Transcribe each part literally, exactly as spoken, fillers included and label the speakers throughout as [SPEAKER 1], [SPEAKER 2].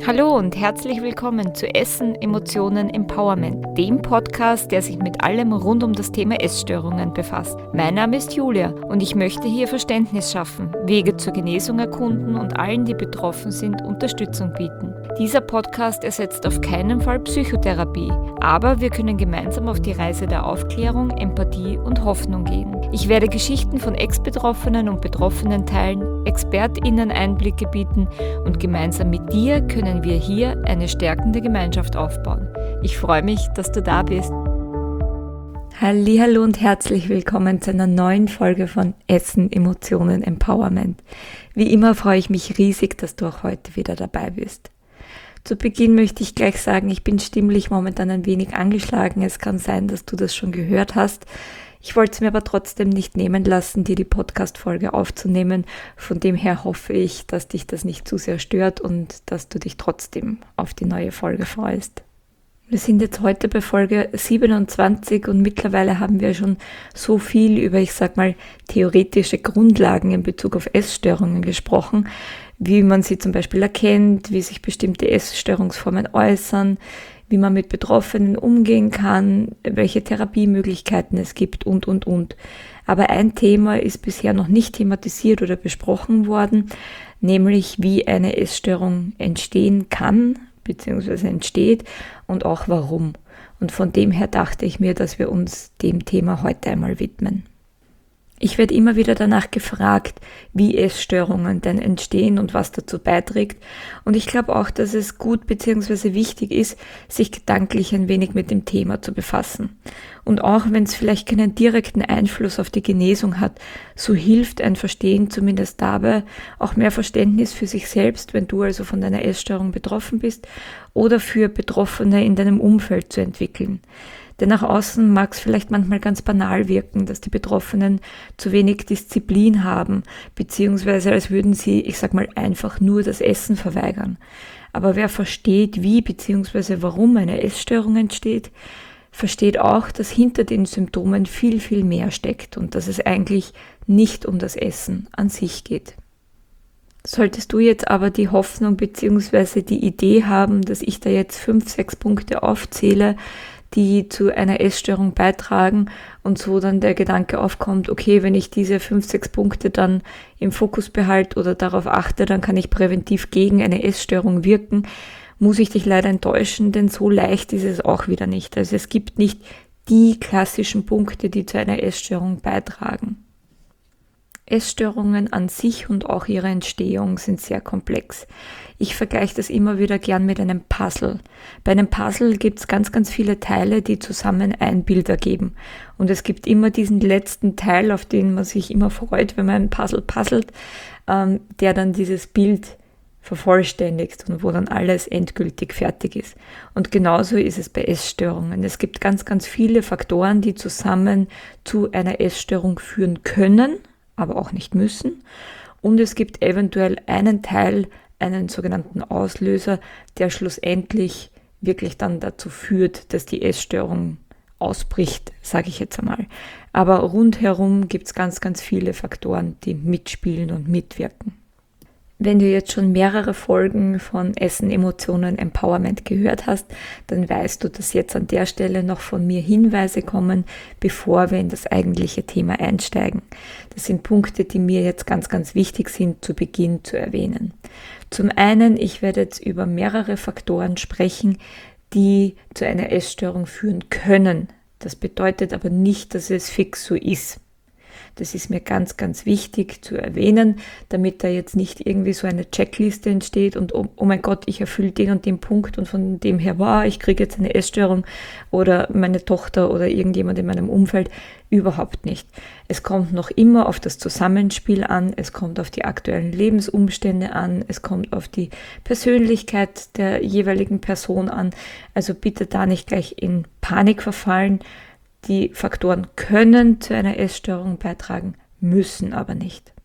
[SPEAKER 1] Hallo und herzlich willkommen zu Essen, Emotionen, Empowerment, dem Podcast, der sich mit allem rund um das Thema Essstörungen befasst. Mein Name ist Julia und ich möchte hier Verständnis schaffen, Wege zur Genesung erkunden und allen, die betroffen sind, Unterstützung bieten. Dieser Podcast ersetzt auf keinen Fall Psychotherapie, aber wir können gemeinsam auf die Reise der Aufklärung, Empathie und Hoffnung gehen. Ich werde Geschichten von Ex-Betroffenen und Betroffenen teilen, ExpertInnen Einblicke bieten und gemeinsam mit dir können wir hier eine stärkende Gemeinschaft aufbauen. Ich freue mich, dass du da bist. Hallihallo und herzlich willkommen zu einer neuen Folge von Essen, Emotionen, Empowerment. Wie immer freue ich mich riesig, dass du auch heute wieder dabei bist. Zu Beginn möchte ich gleich sagen, ich bin stimmlich momentan ein wenig angeschlagen. Es kann sein, dass du das schon gehört hast. Ich wollte es mir aber trotzdem nicht nehmen lassen, dir die Podcast-Folge aufzunehmen. Von dem her hoffe ich, dass dich das nicht zu sehr stört und dass du dich trotzdem auf die neue Folge freust. Wir sind jetzt heute bei Folge siebenundzwanzig und mittlerweile haben wir schon so viel über, ich sag mal, theoretische Grundlagen in Bezug auf Essstörungen gesprochen, wie man sie zum Beispiel erkennt, wie sich bestimmte Essstörungsformen äußern, wie man mit Betroffenen umgehen kann, welche Therapiemöglichkeiten es gibt und, und, und. Aber ein Thema ist bisher noch nicht thematisiert oder besprochen worden, nämlich wie eine Essstörung entstehen kann bzw. entsteht und auch warum. Und von dem her dachte ich mir, dass wir uns dem Thema heute einmal widmen. Ich werde immer wieder danach gefragt, wie Essstörungen denn entstehen und was dazu beiträgt. Und ich glaube auch, dass es gut bzw. wichtig ist, sich gedanklich ein wenig mit dem Thema zu befassen. Und auch wenn es vielleicht keinen direkten Einfluss auf die Genesung hat, so hilft ein Verstehen zumindest dabei, auch mehr Verständnis für sich selbst, wenn du also von deiner Essstörung betroffen bist, oder für Betroffene in deinem Umfeld zu entwickeln. Denn nach außen mag es vielleicht manchmal ganz banal wirken, dass die Betroffenen zu wenig Disziplin haben, beziehungsweise als würden sie, ich sag mal, einfach nur das Essen verweigern. Aber wer versteht, wie beziehungsweise warum eine Essstörung entsteht, versteht auch, dass hinter den Symptomen viel, viel mehr steckt und dass es eigentlich nicht um das Essen an sich geht. Solltest du jetzt aber die Hoffnung beziehungsweise die Idee haben, dass ich da jetzt fünf, sechs Punkte aufzähle, die zu einer Essstörung beitragen und so dann der Gedanke aufkommt, okay, wenn ich diese fünf, sechs Punkte dann im Fokus behalte oder darauf achte, dann kann ich präventiv gegen eine Essstörung wirken, muss ich dich leider enttäuschen, denn so leicht ist es auch wieder nicht. Also es gibt nicht die klassischen Punkte, die zu einer Essstörung beitragen. Essstörungen an sich und auch ihre Entstehung sind sehr komplex. Ich vergleiche das immer wieder gern mit einem Puzzle. Bei einem Puzzle gibt es ganz, ganz viele Teile, die zusammen ein Bild ergeben. Und es gibt immer diesen letzten Teil, auf den man sich immer freut, wenn man ein Puzzle puzzelt, ähm, der dann dieses Bild vervollständigt und wo dann alles endgültig fertig ist. Und genauso ist es bei Essstörungen. Es gibt ganz, ganz viele Faktoren, die zusammen zu einer Essstörung führen können, aber auch nicht müssen. Und es gibt eventuell einen Teil, einen sogenannten Auslöser, der schlussendlich wirklich dann dazu führt, dass die Essstörung ausbricht, sage ich jetzt einmal. Aber rundherum gibt es ganz, ganz viele Faktoren, die mitspielen und mitwirken. Wenn du jetzt schon mehrere Folgen von Essen, Emotionen, Empowerment gehört hast, dann weißt du, dass jetzt an der Stelle noch von mir Hinweise kommen, bevor wir in das eigentliche Thema einsteigen. Das sind Punkte, die mir jetzt ganz, ganz wichtig sind, zu Beginn zu erwähnen. Zum einen, ich werde jetzt über mehrere Faktoren sprechen, die zu einer Essstörung führen können. Das bedeutet aber nicht, dass es fix so ist. Das ist mir ganz, ganz wichtig zu erwähnen, damit da jetzt nicht irgendwie so eine Checkliste entsteht und oh, oh mein Gott, ich erfülle den und den Punkt und von dem her, wow, ich kriege jetzt eine Essstörung oder meine Tochter oder irgendjemand in meinem Umfeld. Überhaupt nicht. Es kommt noch immer auf das Zusammenspiel an, es kommt auf die aktuellen Lebensumstände an, es kommt auf die Persönlichkeit der jeweiligen Person an. Also bitte da nicht gleich in Panik verfallen. Die Faktoren können zu einer Essstörung beitragen, müssen aber nicht.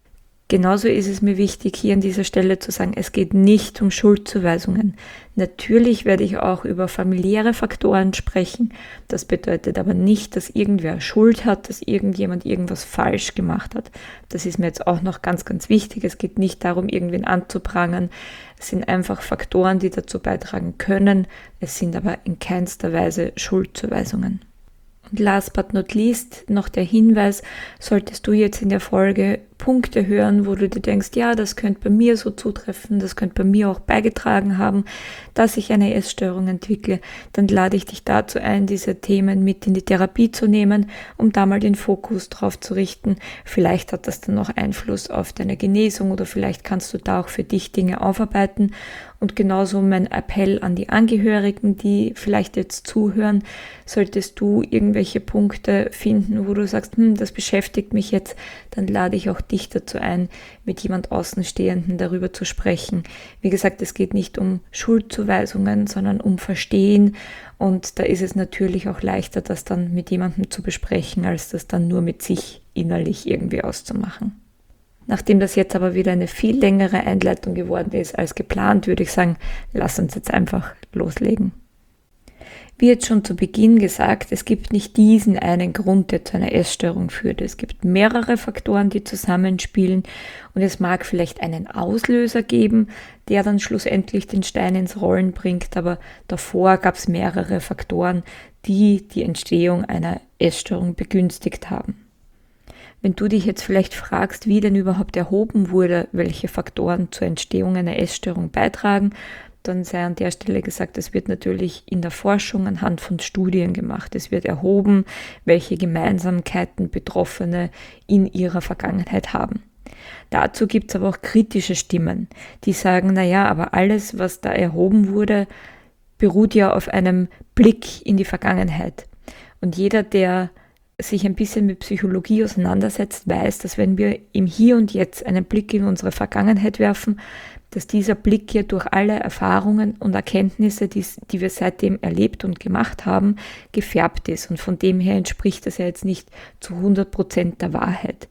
[SPEAKER 1] Genauso ist es mir wichtig, hier an dieser Stelle zu sagen, es geht nicht um Schuldzuweisungen. Natürlich werde ich auch über familiäre Faktoren sprechen. Das bedeutet aber nicht, dass irgendwer Schuld hat, dass irgendjemand irgendwas falsch gemacht hat. Das ist mir jetzt auch noch ganz, ganz wichtig. Es geht nicht darum, irgendwen anzuprangern. Es sind einfach Faktoren, die dazu beitragen können. Es sind aber in keinster Weise Schuldzuweisungen. Und last but not least noch der Hinweis, solltest du jetzt in der Folge Punkte hören, wo du dir denkst, ja, das könnte bei mir so zutreffen, das könnte bei mir auch beigetragen haben, dass ich eine Essstörung entwickle, dann lade ich dich dazu ein, diese Themen mit in die Therapie zu nehmen, um da mal den Fokus drauf zu richten. Vielleicht hat das dann noch Einfluss auf deine Genesung oder vielleicht kannst du da auch für dich Dinge aufarbeiten. Und genauso mein Appell an die Angehörigen, die vielleicht jetzt zuhören, solltest du irgendwelche Punkte finden, wo du sagst, hm, das beschäftigt mich jetzt, dann lade ich auch dich dazu ein, mit jemand Außenstehenden darüber zu sprechen. Wie gesagt, es geht nicht um Schuldzuweisungen, sondern um Verstehen. Und da ist es natürlich auch leichter, das dann mit jemandem zu besprechen, als das dann nur mit sich innerlich irgendwie auszumachen. Nachdem das jetzt aber wieder eine viel längere Einleitung geworden ist als geplant, würde ich sagen, lass uns jetzt einfach loslegen. Wie jetzt schon zu Beginn gesagt, es gibt nicht diesen einen Grund, der zu einer Essstörung führt. Es gibt mehrere Faktoren, die zusammenspielen und es mag vielleicht einen Auslöser geben, der dann schlussendlich den Stein ins Rollen bringt, aber davor gab es mehrere Faktoren, die die Entstehung einer Essstörung begünstigt haben. Wenn du dich jetzt vielleicht fragst, wie denn überhaupt erhoben wurde, welche Faktoren zur Entstehung einer Essstörung beitragen, dann sei an der Stelle gesagt, es wird natürlich in der Forschung anhand von Studien gemacht. Es wird erhoben, welche Gemeinsamkeiten Betroffene in ihrer Vergangenheit haben. Dazu gibt es aber auch kritische Stimmen, die sagen, naja, aber alles, was da erhoben wurde, beruht ja auf einem Blick in die Vergangenheit. Und jeder, der sich ein bisschen mit Psychologie auseinandersetzt, weiß, dass wenn wir im Hier und Jetzt einen Blick in unsere Vergangenheit werfen, dass dieser Blick ja durch alle Erfahrungen und Erkenntnisse, die, die wir seitdem erlebt und gemacht haben, gefärbt ist. Und von dem her entspricht das ja jetzt nicht zu hundert Prozent der Wahrheit.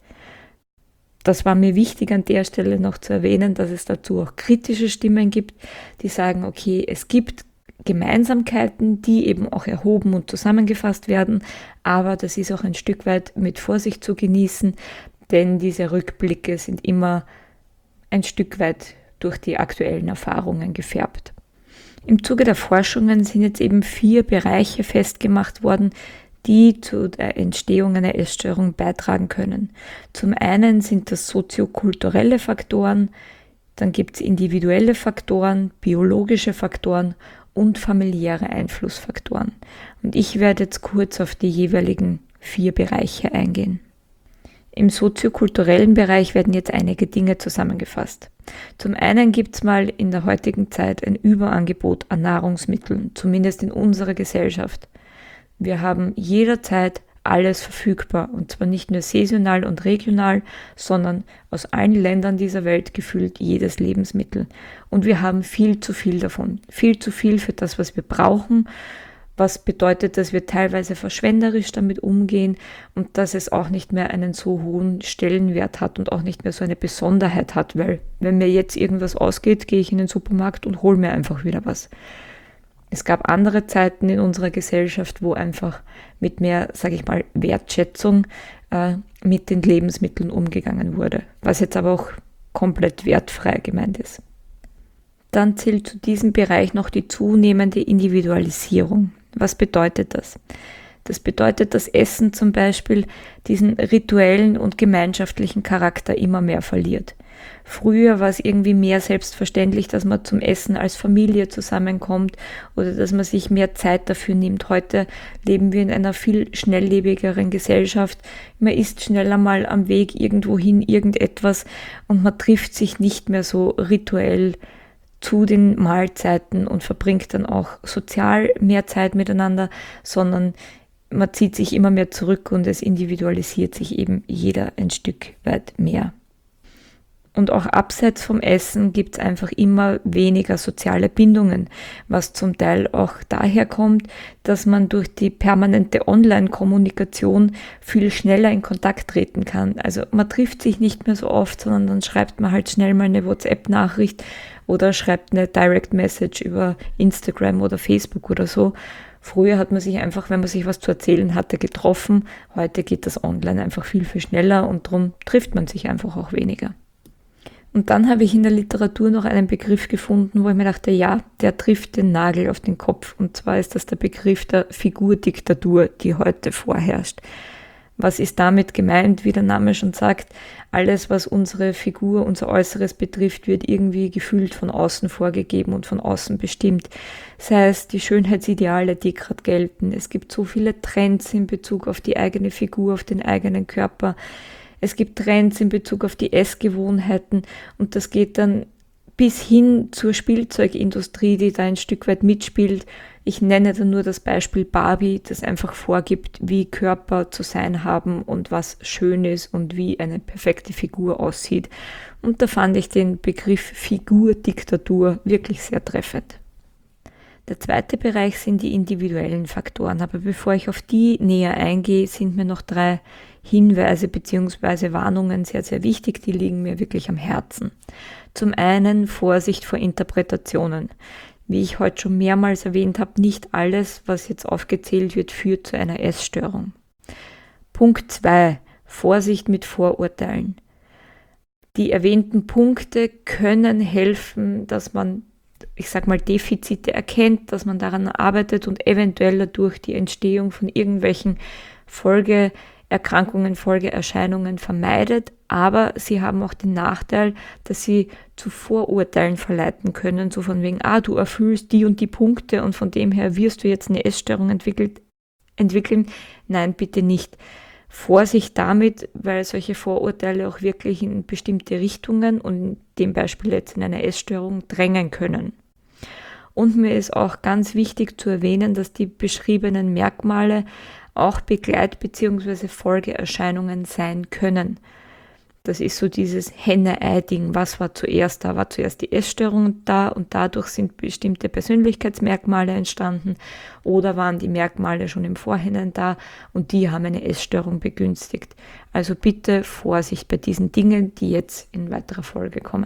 [SPEAKER 1] Das war mir wichtig an der Stelle noch zu erwähnen, dass es dazu auch kritische Stimmen gibt, die sagen, okay, es gibt Gemeinsamkeiten, die eben auch erhoben und zusammengefasst werden, aber das ist auch ein Stück weit mit Vorsicht zu genießen, denn diese Rückblicke sind immer ein Stück weit durch die aktuellen Erfahrungen gefärbt. Im Zuge der Forschungen sind jetzt eben vier Bereiche festgemacht worden, die zu der Entstehung einer Essstörung beitragen können. Zum einen sind das soziokulturelle Faktoren, dann gibt es individuelle Faktoren, biologische Faktoren und familiäre Einflussfaktoren. Und ich werde jetzt kurz auf die jeweiligen vier Bereiche eingehen. Im soziokulturellen Bereich werden jetzt einige Dinge zusammengefasst. Zum einen gibt es mal in der heutigen Zeit ein Überangebot an Nahrungsmitteln, zumindest in unserer Gesellschaft. Wir haben jederzeit alles verfügbar und zwar nicht nur saisonal und regional, sondern aus allen Ländern dieser Welt gefühlt jedes Lebensmittel. Und wir haben viel zu viel davon, viel zu viel für das, was wir brauchen, was bedeutet, dass wir teilweise verschwenderisch damit umgehen und dass es auch nicht mehr einen so hohen Stellenwert hat und auch nicht mehr so eine Besonderheit hat, weil wenn mir jetzt irgendwas ausgeht, gehe ich in den Supermarkt und hole mir einfach wieder was. Es gab andere Zeiten in unserer Gesellschaft, wo einfach mit mehr, sage ich mal, Wertschätzung äh, mit den Lebensmitteln umgegangen wurde, was jetzt aber auch komplett wertfrei gemeint ist. Dann zählt zu diesem Bereich noch die zunehmende Individualisierung. Was bedeutet das? Das bedeutet, dass Essen zum Beispiel diesen rituellen und gemeinschaftlichen Charakter immer mehr verliert. Früher war es irgendwie mehr selbstverständlich, dass man zum Essen als Familie zusammenkommt oder dass man sich mehr Zeit dafür nimmt. Heute leben wir in einer viel schnelllebigeren Gesellschaft. Man isst schneller mal am Weg irgendwohin irgendetwas und man trifft sich nicht mehr so rituell zu den Mahlzeiten und verbringt dann auch sozial mehr Zeit miteinander, sondern man zieht sich immer mehr zurück und es individualisiert sich eben jeder ein Stück weit mehr. Und auch abseits vom Essen gibt es einfach immer weniger soziale Bindungen, was zum Teil auch daher kommt, dass man durch die permanente Online-Kommunikation viel schneller in Kontakt treten kann. Also man trifft sich nicht mehr so oft, sondern dann schreibt man halt schnell mal eine WhatsApp-Nachricht oder schreibt eine Direct Message über Instagram oder Facebook oder so. Früher hat man sich einfach, wenn man sich was zu erzählen hatte, getroffen. Heute geht das online einfach viel, viel schneller und darum trifft man sich einfach auch weniger. Und dann habe ich in der Literatur noch einen Begriff gefunden, wo ich mir dachte, ja, der trifft den Nagel auf den Kopf. Und zwar ist das der Begriff der Figurdiktatur, die heute vorherrscht. Was ist damit gemeint? Wie der Name schon sagt, alles, was unsere Figur, unser Äußeres betrifft, wird irgendwie gefühlt von außen vorgegeben und von außen bestimmt. Sei es die Schönheitsideale, die gerade gelten. Es gibt so viele Trends in Bezug auf die eigene Figur, auf den eigenen Körper. Es gibt Trends in Bezug auf die Essgewohnheiten und das geht dann bis hin zur Spielzeugindustrie, die da ein Stück weit mitspielt. Ich nenne da nur das Beispiel Barbie, das einfach vorgibt, wie Körper zu sein haben und was schön ist und wie eine perfekte Figur aussieht. Und da fand ich den Begriff Figurdiktatur wirklich sehr treffend. Der zweite Bereich sind die individuellen Faktoren, aber bevor ich auf die näher eingehe, sind mir noch drei Hinweise bzw. Warnungen sehr, sehr wichtig, die liegen mir wirklich am Herzen. Zum einen Vorsicht vor Interpretationen. Wie ich heute schon mehrmals erwähnt habe, nicht alles, was jetzt aufgezählt wird, führt zu einer Essstörung. Punkt zwei. Vorsicht mit Vorurteilen. Die erwähnten Punkte können helfen, dass man, ich sag mal, Defizite erkennt, dass man daran arbeitet und eventuell dadurch die Entstehung von irgendwelchen Folgeerkrankungen, Folgeerscheinungen vermeidet, aber sie haben auch den Nachteil, dass sie zu Vorurteilen verleiten können, so von wegen, ah, du erfüllst die und die Punkte und von dem her wirst du jetzt eine Essstörung entwickelt, entwickeln. Nein, bitte nicht. Vorsicht damit, weil solche Vorurteile auch wirklich in bestimmte Richtungen und in dem Beispiel jetzt in eine Essstörung drängen können. Und mir ist auch ganz wichtig zu erwähnen, dass die beschriebenen Merkmale auch Begleit- bzw. Folgeerscheinungen sein können. Das ist so dieses Henne-Ei-Ding. Was war zuerst da? War zuerst die Essstörung da und dadurch sind bestimmte Persönlichkeitsmerkmale entstanden oder waren die Merkmale schon im Vorhinein da und die haben eine Essstörung begünstigt. Also bitte Vorsicht bei diesen Dingen, die jetzt in weiterer Folge kommen.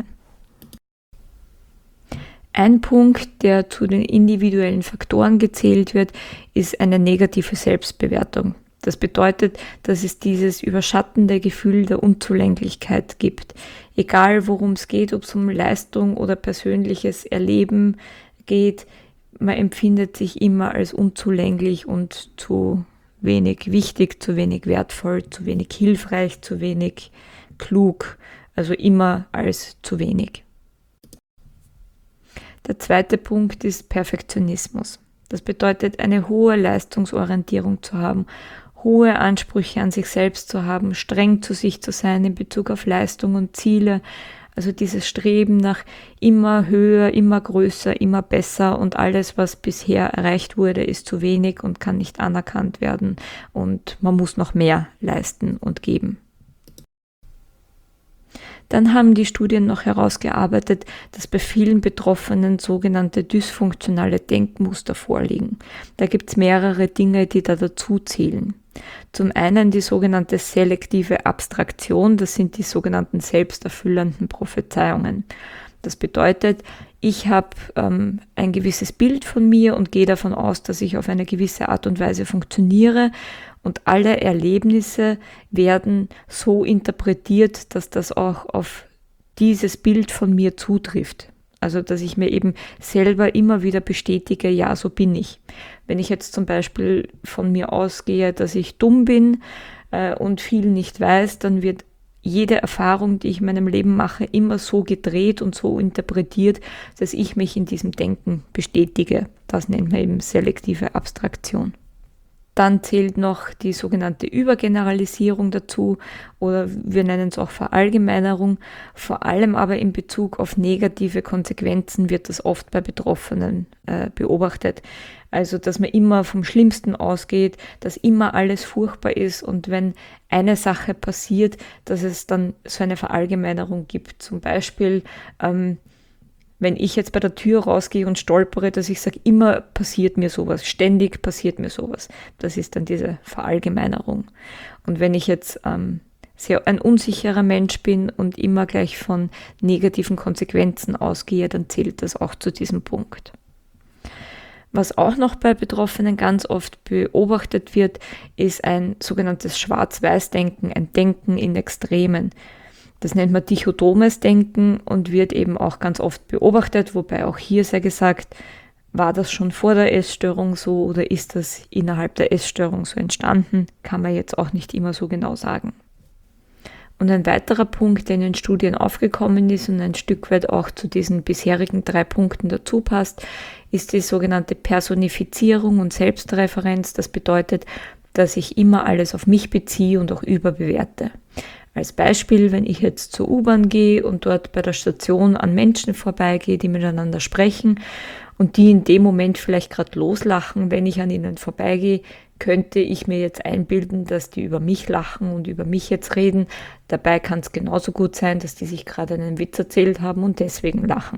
[SPEAKER 1] Ein Punkt, der zu den individuellen Faktoren gezählt wird, ist eine negative Selbstbewertung. Das bedeutet, dass es dieses überschattende Gefühl der Unzulänglichkeit gibt. Egal worum es geht, ob es um Leistung oder persönliches Erleben geht, man empfindet sich immer als unzulänglich und zu wenig wichtig, zu wenig wertvoll, zu wenig hilfreich, zu wenig klug, also immer als zu wenig. Der zweite Punkt ist Perfektionismus. Das bedeutet, eine hohe Leistungsorientierung zu haben, hohe Ansprüche an sich selbst zu haben, streng zu sich zu sein in Bezug auf Leistung und Ziele. Also dieses Streben nach immer höher, immer größer, immer besser und alles, was bisher erreicht wurde, ist zu wenig und kann nicht anerkannt werden und man muss noch mehr leisten und geben. Dann haben die Studien noch herausgearbeitet, dass bei vielen Betroffenen sogenannte dysfunktionale Denkmuster vorliegen. Da gibt es mehrere Dinge, die da dazu zählen. Zum einen die sogenannte selektive Abstraktion, das sind die sogenannten selbsterfüllenden Prophezeiungen. Das bedeutet, ich habe ähm, ein gewisses Bild von mir und gehe davon aus, dass ich auf eine gewisse Art und Weise funktioniere und alle Erlebnisse werden so interpretiert, dass das auch auf dieses Bild von mir zutrifft. Also, dass ich mir eben selber immer wieder bestätige, ja, so bin ich. Wenn ich jetzt zum Beispiel von mir ausgehe, dass ich dumm bin äh, und viel nicht weiß, dann wird jede Erfahrung, die ich in meinem Leben mache, immer so gedreht und so interpretiert, dass ich mich in diesem Denken bestätige. Das nennt man eben selektive Abstraktion. Dann zählt noch die sogenannte Übergeneralisierung dazu oder wir nennen es auch Verallgemeinerung. Vor allem aber in Bezug auf negative Konsequenzen wird das oft bei Betroffenen äh, beobachtet. Also, dass man immer vom Schlimmsten ausgeht, dass immer alles furchtbar ist und wenn eine Sache passiert, dass es dann so eine Verallgemeinerung gibt. Zum Beispiel, ähm, wenn ich jetzt bei der Tür rausgehe und stolpere, dass ich sage, immer passiert mir sowas, ständig passiert mir sowas. Das ist dann diese Verallgemeinerung. Und wenn ich jetzt ähm, sehr ein unsicherer Mensch bin und immer gleich von negativen Konsequenzen ausgehe, dann zählt das auch zu diesem Punkt. Was auch noch bei Betroffenen ganz oft beobachtet wird, ist ein sogenanntes Schwarz-Weiß-Denken, ein Denken in Extremen. Das nennt man dichotomes Denken und wird eben auch ganz oft beobachtet, wobei auch hier sei gesagt, war das schon vor der Essstörung so oder ist das innerhalb der Essstörung so entstanden, kann man jetzt auch nicht immer so genau sagen. Und ein weiterer Punkt, der in den Studien aufgekommen ist und ein Stück weit auch zu diesen bisherigen drei Punkten dazu passt, ist die sogenannte Personifizierung und Selbstreferenz. Das bedeutet, dass ich immer alles auf mich beziehe und auch überbewerte. Als Beispiel, wenn ich jetzt zur U-Bahn gehe und dort bei der Station an Menschen vorbeigehe, die miteinander sprechen und die in dem Moment vielleicht gerade loslachen, wenn ich an ihnen vorbeigehe, könnte ich mir jetzt einbilden, dass die über mich lachen und über mich jetzt reden. Dabei kann es genauso gut sein, dass die sich gerade einen Witz erzählt haben und deswegen lachen.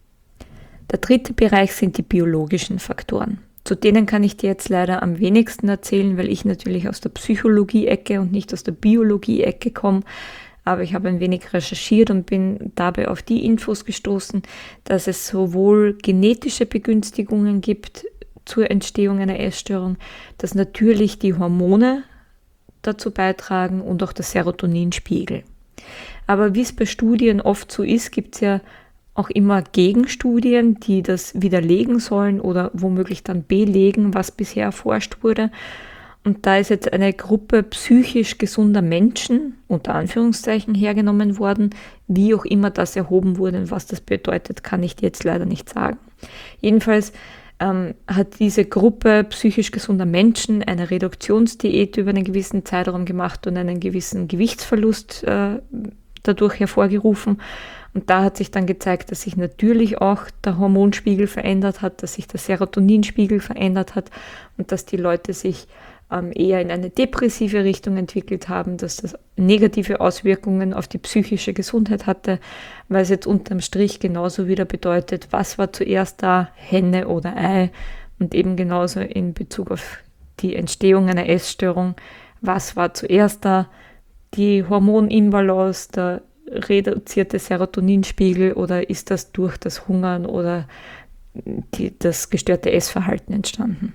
[SPEAKER 1] Der dritte Bereich sind die biologischen Faktoren. Zu denen kann ich dir jetzt leider am wenigsten erzählen, weil ich natürlich aus der Psychologie-Ecke und nicht aus der Biologie-Ecke komme. Aber ich habe ein wenig recherchiert und bin dabei auf die Infos gestoßen, dass es sowohl genetische Begünstigungen gibt zur Entstehung einer Essstörung, dass natürlich die Hormone dazu beitragen und auch der Serotoninspiegel. Aber wie es bei Studien oft so ist, gibt es ja auch immer Gegenstudien, die das widerlegen sollen oder womöglich dann belegen, was bisher erforscht wurde. Und da ist jetzt eine Gruppe psychisch gesunder Menschen, unter Anführungszeichen, hergenommen worden. Wie auch immer das erhoben wurde und was das bedeutet, kann ich dir jetzt leider nicht sagen. Jedenfalls ähm, hat diese Gruppe psychisch gesunder Menschen eine Reduktionsdiät über einen gewissen Zeitraum gemacht und einen gewissen Gewichtsverlust äh, dadurch hervorgerufen. Und da hat sich dann gezeigt, dass sich natürlich auch der Hormonspiegel verändert hat, dass sich der Serotoninspiegel verändert hat und dass die Leute sich ähm, eher in eine depressive Richtung entwickelt haben, dass das negative Auswirkungen auf die psychische Gesundheit hatte, weil es jetzt unterm Strich genauso wieder bedeutet, was war zuerst da, Henne oder Ei, und eben genauso in Bezug auf die Entstehung einer Essstörung, was war zuerst da, die Hormoninbalance, der reduzierte Serotoninspiegel oder ist das durch das Hungern oder die, das gestörte Essverhalten entstanden.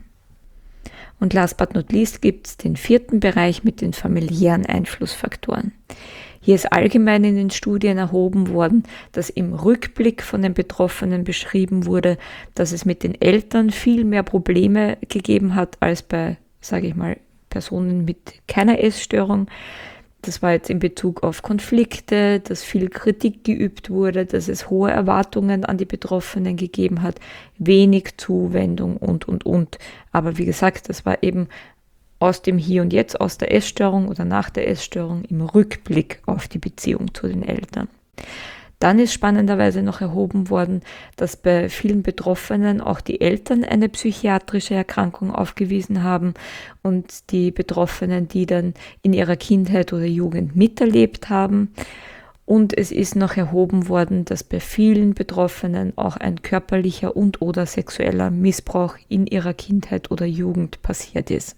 [SPEAKER 1] Und last but not least gibt es den vierten Bereich mit den familiären Einflussfaktoren. Hier ist allgemein in den Studien erhoben worden, dass im Rückblick von den Betroffenen beschrieben wurde, dass es mit den Eltern viel mehr Probleme gegeben hat als bei, sage ich mal, Personen mit keiner Essstörung. Das war jetzt in Bezug auf Konflikte, dass viel Kritik geübt wurde, dass es hohe Erwartungen an die Betroffenen gegeben hat, wenig Zuwendung und, und, und. Aber wie gesagt, das war eben aus dem Hier und Jetzt, aus der Essstörung oder nach der Essstörung im Rückblick auf die Beziehung zu den Eltern. Dann ist spannenderweise noch erhoben worden, dass bei vielen Betroffenen auch die Eltern eine psychiatrische Erkrankung aufgewiesen haben und die Betroffenen, die dann in ihrer Kindheit oder Jugend miterlebt haben. Und es ist noch erhoben worden, dass bei vielen Betroffenen auch ein körperlicher und oder sexueller Missbrauch in ihrer Kindheit oder Jugend passiert ist.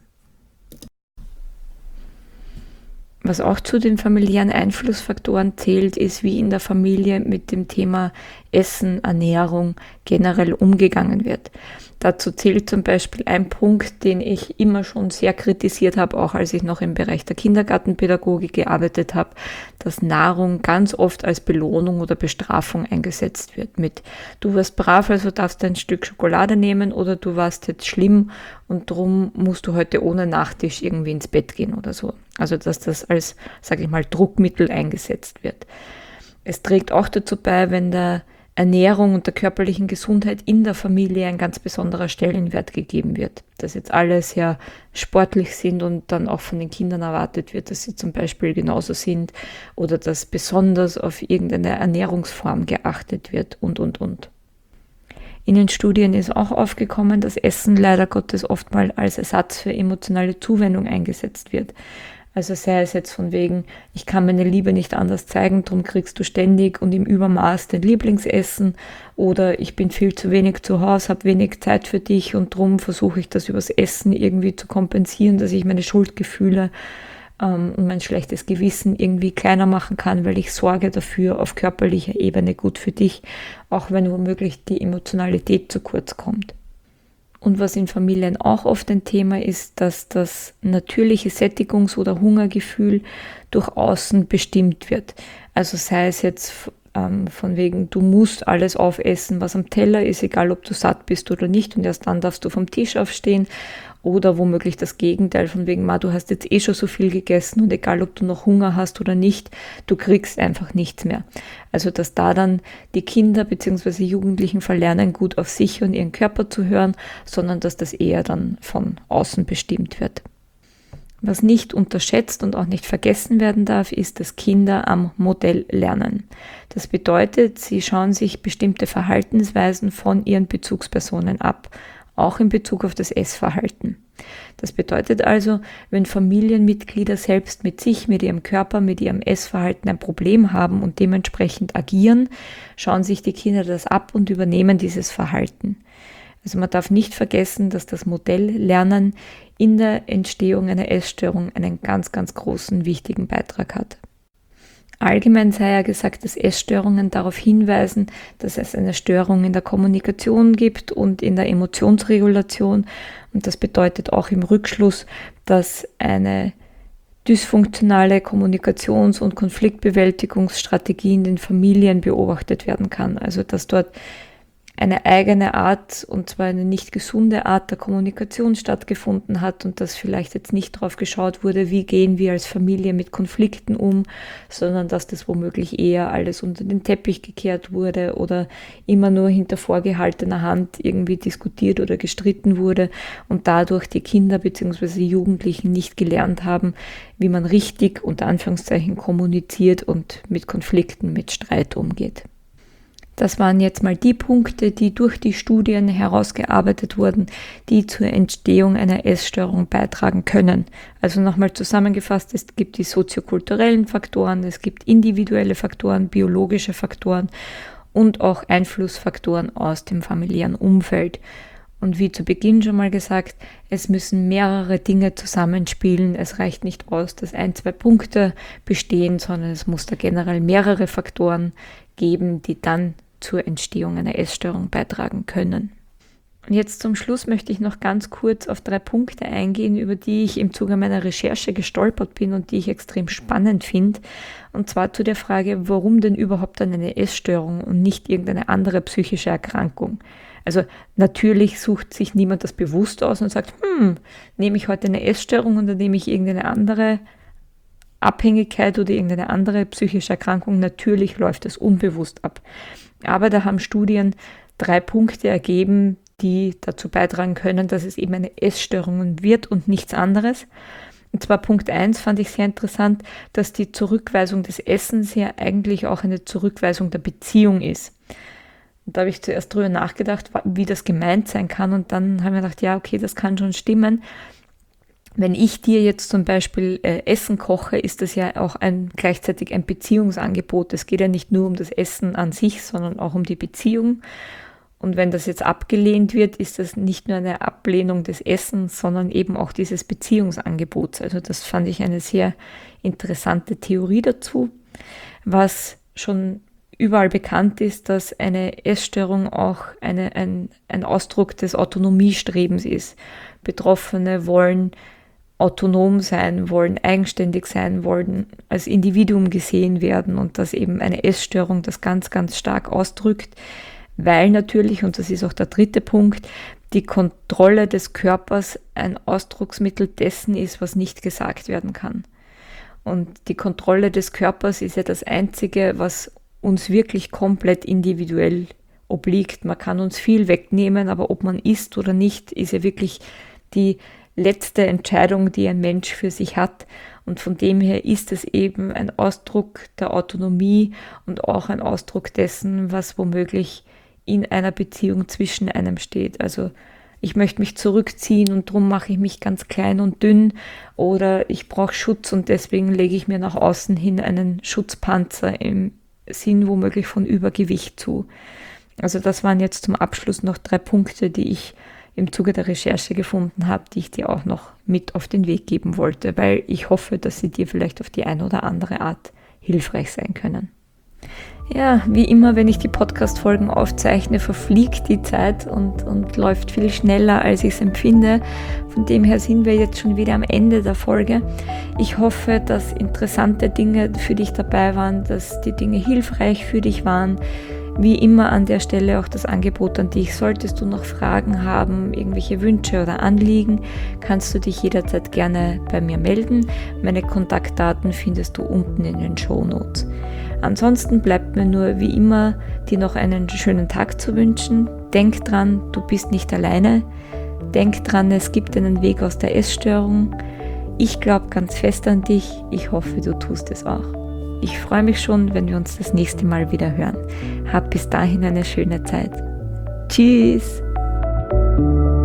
[SPEAKER 1] Was auch zu den familiären Einflussfaktoren zählt, ist, wie in der Familie mit dem Thema Essen, Ernährung generell umgegangen wird. Dazu zählt zum Beispiel ein Punkt, den ich immer schon sehr kritisiert habe, auch als ich noch im Bereich der Kindergartenpädagogik gearbeitet habe, dass Nahrung ganz oft als Belohnung oder Bestrafung eingesetzt wird. Mit du warst brav, also darfst du ein Stück Schokolade nehmen, oder du warst jetzt schlimm und darum musst du heute ohne Nachtisch irgendwie ins Bett gehen oder so. Also dass das als, sage ich mal, Druckmittel eingesetzt wird. Es trägt auch dazu bei, wenn der Ernährung und der körperlichen Gesundheit in der Familie ein ganz besonderer Stellenwert gegeben wird. Dass jetzt alle sehr sportlich sind und dann auch von den Kindern erwartet wird, dass sie zum Beispiel genauso sind oder dass besonders auf irgendeine Ernährungsform geachtet wird und, und, und. In den Studien ist auch aufgekommen, dass Essen leider Gottes oftmals als Ersatz für emotionale Zuwendung eingesetzt wird. Also sei es jetzt von wegen, ich kann meine Liebe nicht anders zeigen, darum kriegst du ständig und im Übermaß dein Lieblingsessen, oder ich bin viel zu wenig zu Hause, habe wenig Zeit für dich und darum versuche ich das übers Essen irgendwie zu kompensieren, dass ich meine Schuldgefühle ähm, und mein schlechtes Gewissen irgendwie kleiner machen kann, weil ich sorge dafür auf körperlicher Ebene gut für dich, auch wenn womöglich die Emotionalität zu kurz kommt. Und was in Familien auch oft ein Thema ist, dass das natürliche Sättigungs- oder Hungergefühl durch Außen bestimmt wird. Also sei es jetzt ähm, von wegen, du musst alles aufessen, was am Teller ist, egal ob du satt bist oder nicht, und erst dann darfst du vom Tisch aufstehen. Oder womöglich das Gegenteil, von wegen, ma, du hast jetzt eh schon so viel gegessen und egal, ob du noch Hunger hast oder nicht, du kriegst einfach nichts mehr. Also, dass da dann die Kinder bzw. Jugendlichen verlernen, gut auf sich und ihren Körper zu hören, sondern dass das eher dann von außen bestimmt wird. Was nicht unterschätzt und auch nicht vergessen werden darf, ist, dass Kinder am Modell lernen. Das bedeutet, sie schauen sich bestimmte Verhaltensweisen von ihren Bezugspersonen ab, auch in Bezug auf das Essverhalten. Das bedeutet also, wenn Familienmitglieder selbst mit sich, mit ihrem Körper, mit ihrem Essverhalten ein Problem haben und dementsprechend agieren, schauen sich die Kinder das ab und übernehmen dieses Verhalten. Also man darf nicht vergessen, dass das Modelllernen in der Entstehung einer Essstörung einen ganz, ganz großen, wichtigen Beitrag hat. Allgemein sei ja gesagt, dass Essstörungen darauf hinweisen, dass es eine Störung in der Kommunikation gibt und in der Emotionsregulation. Und das bedeutet auch im Rückschluss, dass eine dysfunktionale Kommunikations- und Konfliktbewältigungsstrategie in den Familien beobachtet werden kann. Also dass dort eine eigene Art, und zwar eine nicht gesunde Art der Kommunikation stattgefunden hat und dass vielleicht jetzt nicht drauf geschaut wurde, wie gehen wir als Familie mit Konflikten um, sondern dass das womöglich eher alles unter den Teppich gekehrt wurde oder immer nur hinter vorgehaltener Hand irgendwie diskutiert oder gestritten wurde und dadurch die Kinder bzw. Jugendlichen nicht gelernt haben, wie man richtig unter Anführungszeichen kommuniziert und mit Konflikten, mit Streit umgeht. Das waren jetzt mal die Punkte, die durch die Studien herausgearbeitet wurden, die zur Entstehung einer Essstörung beitragen können. Also nochmal zusammengefasst, es gibt die soziokulturellen Faktoren, es gibt individuelle Faktoren, biologische Faktoren und auch Einflussfaktoren aus dem familiären Umfeld. Und wie zu Beginn schon mal gesagt, es müssen mehrere Dinge zusammenspielen. Es reicht nicht aus, dass ein, zwei Punkte bestehen, sondern es muss da generell mehrere Faktoren geben, die dann zur Entstehung einer Essstörung beitragen können. Und jetzt zum Schluss möchte ich noch ganz kurz auf drei Punkte eingehen, über die ich im Zuge meiner Recherche gestolpert bin und die ich extrem spannend finde. Und zwar zu der Frage, warum denn überhaupt dann eine Essstörung und nicht irgendeine andere psychische Erkrankung? Also natürlich sucht sich niemand das bewusst aus und sagt, hm, nehme ich heute eine Essstörung oder nehme ich irgendeine andere Abhängigkeit oder irgendeine andere psychische Erkrankung. Natürlich läuft es unbewusst ab. Aber da haben Studien drei Punkte ergeben, die dazu beitragen können, dass es eben eine Essstörung wird und nichts anderes. Und zwar Punkt eins fand ich sehr interessant, dass die Zurückweisung des Essens ja eigentlich auch eine Zurückweisung der Beziehung ist. Und da habe ich zuerst drüber nachgedacht, wie das gemeint sein kann, und dann habe ich mir gedacht, ja, okay, das kann schon stimmen. Wenn ich dir jetzt zum Beispiel äh, Essen koche, ist das ja auch ein, gleichzeitig ein Beziehungsangebot. Es geht ja nicht nur um das Essen an sich, sondern auch um die Beziehung. Und wenn das jetzt abgelehnt wird, ist das nicht nur eine Ablehnung des Essens, sondern eben auch dieses Beziehungsangebots. Also das fand ich eine sehr interessante Theorie dazu. Was schon überall bekannt ist, dass eine Essstörung auch eine, ein, ein Ausdruck des Autonomiestrebens ist. Betroffene wollen autonom sein, wollen eigenständig sein, wollen als Individuum gesehen werden, und dass eben eine Essstörung das ganz, ganz stark ausdrückt, weil natürlich, und das ist auch der dritte Punkt, die Kontrolle des Körpers ein Ausdrucksmittel dessen ist, was nicht gesagt werden kann. Und die Kontrolle des Körpers ist ja das Einzige, was uns wirklich komplett individuell obliegt. Man kann uns viel wegnehmen, aber ob man isst oder nicht, ist ja wirklich die letzte Entscheidung, die ein Mensch für sich hat. Und von dem her ist es eben ein Ausdruck der Autonomie und auch ein Ausdruck dessen, was womöglich in einer Beziehung zwischen einem steht. Also ich möchte mich zurückziehen und darum mache ich mich ganz klein und dünn, oder ich brauche Schutz und deswegen lege ich mir nach außen hin einen Schutzpanzer im Sinn womöglich von Übergewicht zu. Also das waren jetzt zum Abschluss noch drei Punkte, die ich im Zuge der Recherche gefunden habe, die ich dir auch noch mit auf den Weg geben wollte, weil ich hoffe, dass sie dir vielleicht auf die eine oder andere Art hilfreich sein können. Ja, wie immer, wenn ich die Podcast-Folgen aufzeichne, verfliegt die Zeit und, und läuft viel schneller, als ich es empfinde. Von dem her sind wir jetzt schon wieder am Ende der Folge. Ich hoffe, dass interessante Dinge für dich dabei waren, dass die Dinge hilfreich für dich waren. Wie immer an der Stelle auch das Angebot an dich. Solltest du noch Fragen haben, irgendwelche Wünsche oder Anliegen, kannst du dich jederzeit gerne bei mir melden. Meine Kontaktdaten findest du unten in den Shownotes. Ansonsten bleibt mir nur wie immer, dir noch einen schönen Tag zu wünschen. Denk dran, du bist nicht alleine. Denk dran, es gibt einen Weg aus der Essstörung. Ich glaube ganz fest an dich. Ich hoffe, du tust es auch. Ich freue mich schon, wenn wir uns das nächste Mal wieder hören. Hab bis dahin eine schöne Zeit. Tschüss!